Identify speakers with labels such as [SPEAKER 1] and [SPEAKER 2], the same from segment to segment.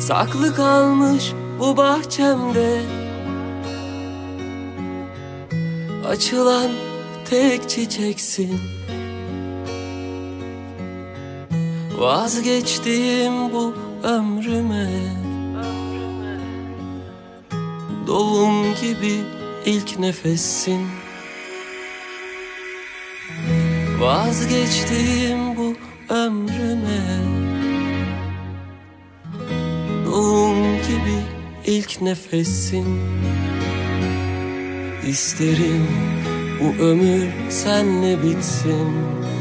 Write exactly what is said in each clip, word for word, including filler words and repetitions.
[SPEAKER 1] Saklı kalmış bu bahçemde, açılan tek çiçeksin. Vazgeçtiğim bu ömrüme, doğum gibi ilk nefessin. Vazgeçtiğim bu ömrüme, doğum gibi ilk nefessin. İsterim bu ömür senle bitsin.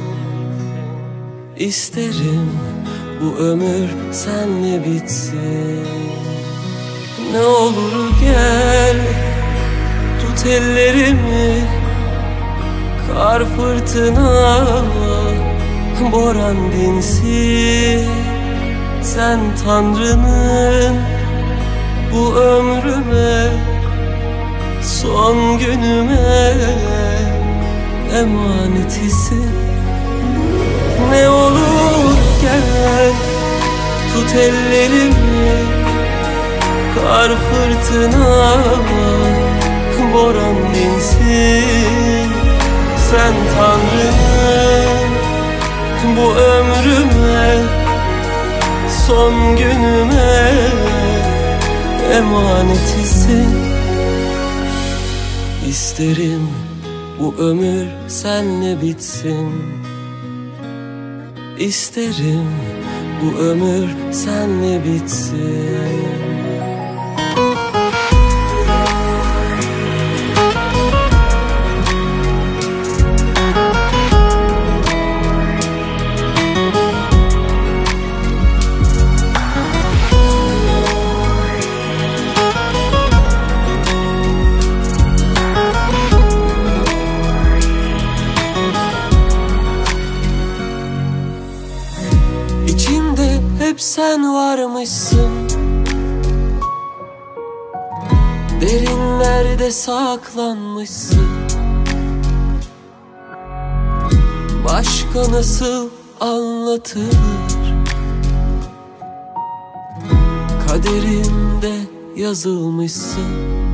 [SPEAKER 1] İsterim bu ömür senle bitsin. Ne olur gel, tut ellerimi. Kar, fırtına, boran dinsin. Sen Tanrı'nın bu ömrüme, son günüme emanetisin. Ne olur gel, tut ellerimi. Kar, fırtına, boran dinsin. Sen Tanrı'nın bu ömrüme, son günüme emanetisin. İsterim bu ömür senle bitsin. İsterim bu ömür senle bitsin. İçimde hep sen varmışsın, derinlerde saklanmışsın. Başka nasıl anlatılır, kaderimde yazılmışsın.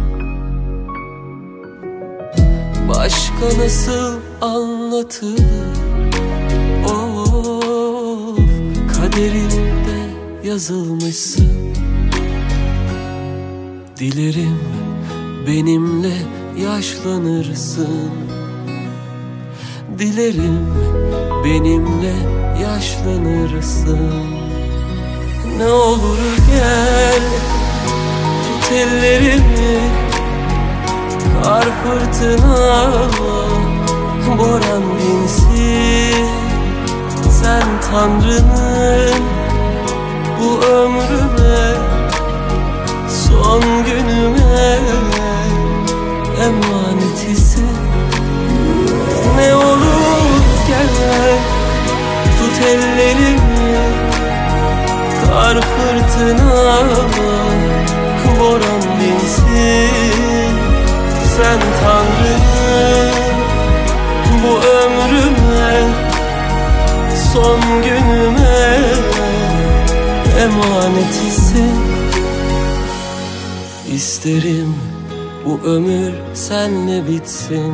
[SPEAKER 1] Başka nasıl anlatılır, of, kaderimde yazılmışsın. Dilerim benimle yaşlanırsın. Dilerim benimle yaşlanırsın. Ne olur gel, tut ellerimi. Kar, fırtına, boran dinsin. Sen Tanrı'nın bu ömrüme, son günüme emanetisin. Ne olur gel, tut ellerimi. Kar, fırtına, boran dinsin. Sen Tanrı'nın bu ömrüme, son günüme emanetisin. İsterim bu ömür senle bitsin.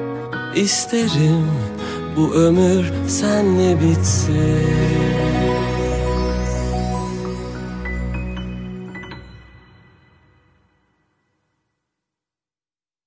[SPEAKER 1] İsterim bu ömür senle bitsin.